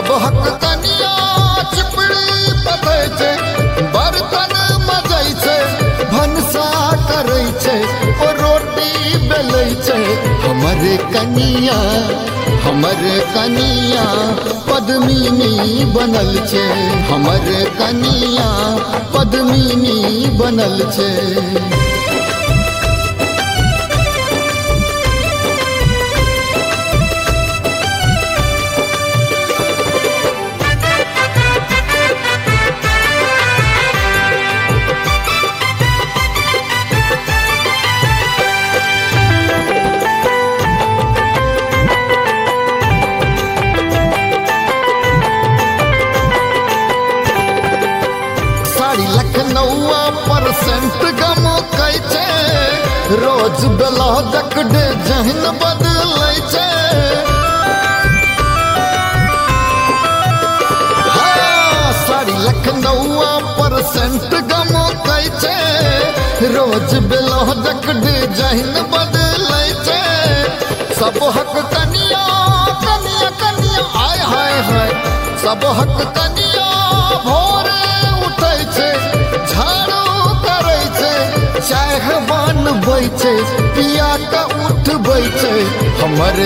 सब हक कनिया चिपड़ी पथै छै, बर्तन मजै छै, भनसा करै छै, ओ रोटी बेलै छै। हमर कनिया पद्मिनी बनल छै, हमर कनिया पद्मिनी बनल छै। लखनऊआ परसेंट गमकै छै, रोज ब्लाउजक डिजाइन बदलै छै। हाँ, साड़ी लखनऊआ परसेंट गमकै छै, रोज ब्लाउजक डिजाइन बदलै छै। सब हक कनिया कनिया कनिया आय हाय हाय, सब हक कनिया भोरे उठै छै, झाड़ू करै छै, चाय बनबै छै, पिया के उठबै छै। हमर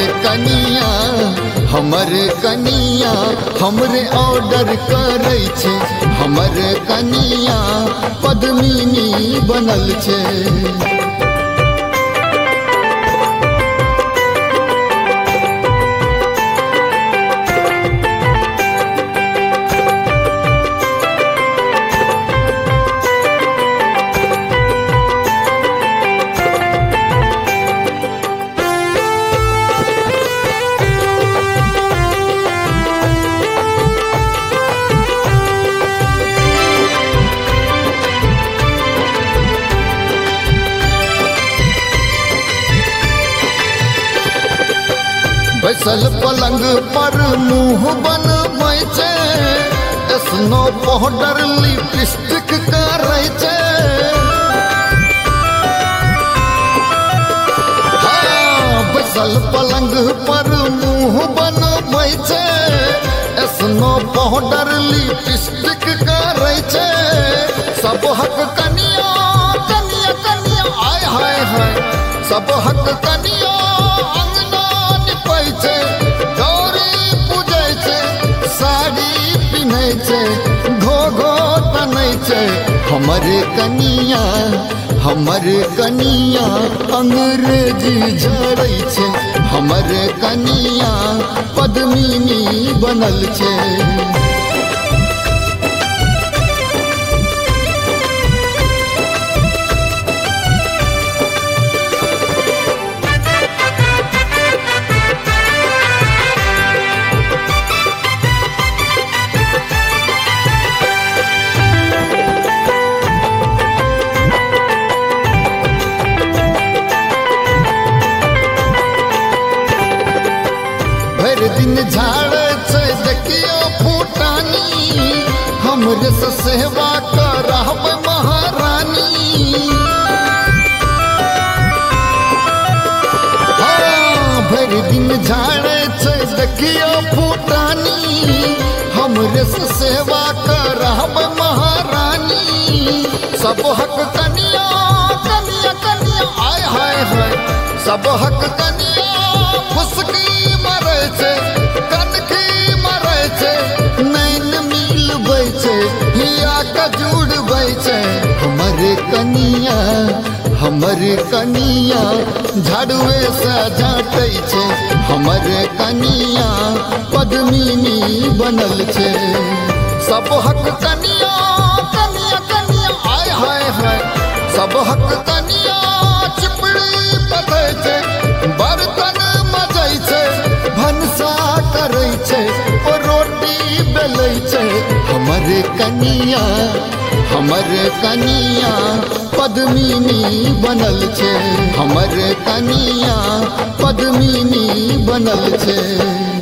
कनिया हमरे ऑर्डर करै छै, हमर कनिया पद्मिनी बनल छै। बैसल पलंग पर मुंह बनबै छै, स्नो पाउडर लिपस्टिक करै छै। हाँ, बैसल पलंग पर मुंह बनबै छै, स्नो पाउडर लिपस्टिक करै छै। सब हक कनिया कनिया कनिया आय हाय हाय, सब हक कनिया गौरी पूजै छै, साड़ी पिन्है छै, घोघो तनै छै। हमर कनिया अंग्रेजी झड़ै छै, हमर कनिया पद्मिनी बनल छै। दिन झाड़े छै देखियो फूटानी, हमरे से सेवा करब महारानी। हाँ, भर दिन झाड़े छै देखियो फूटानी, हमरे से सेवा करब महारानी। सब हक कनिया कनिया कनिया आय हाय हाय, सब हक कनिया फुसकी मारै छै, कनखी मारै छै, नैन मिलबै छै, हिया के जुड़बै छै। हमर कनिया झाड़ुए से झाँटै छै, हमर कनिया पद्मिनी बनल छै। सब हक कनिया कनिया कनिया आय हाय हाय, सब हक कनिया चिपड़ी पथै छै, बर्तन मजै छै, भनसा करै छै, ओ रोटी बेलै छै। हमर कनिया पद्मिनी बनल छै, हमर कनिया पद्मिनी बनल छै।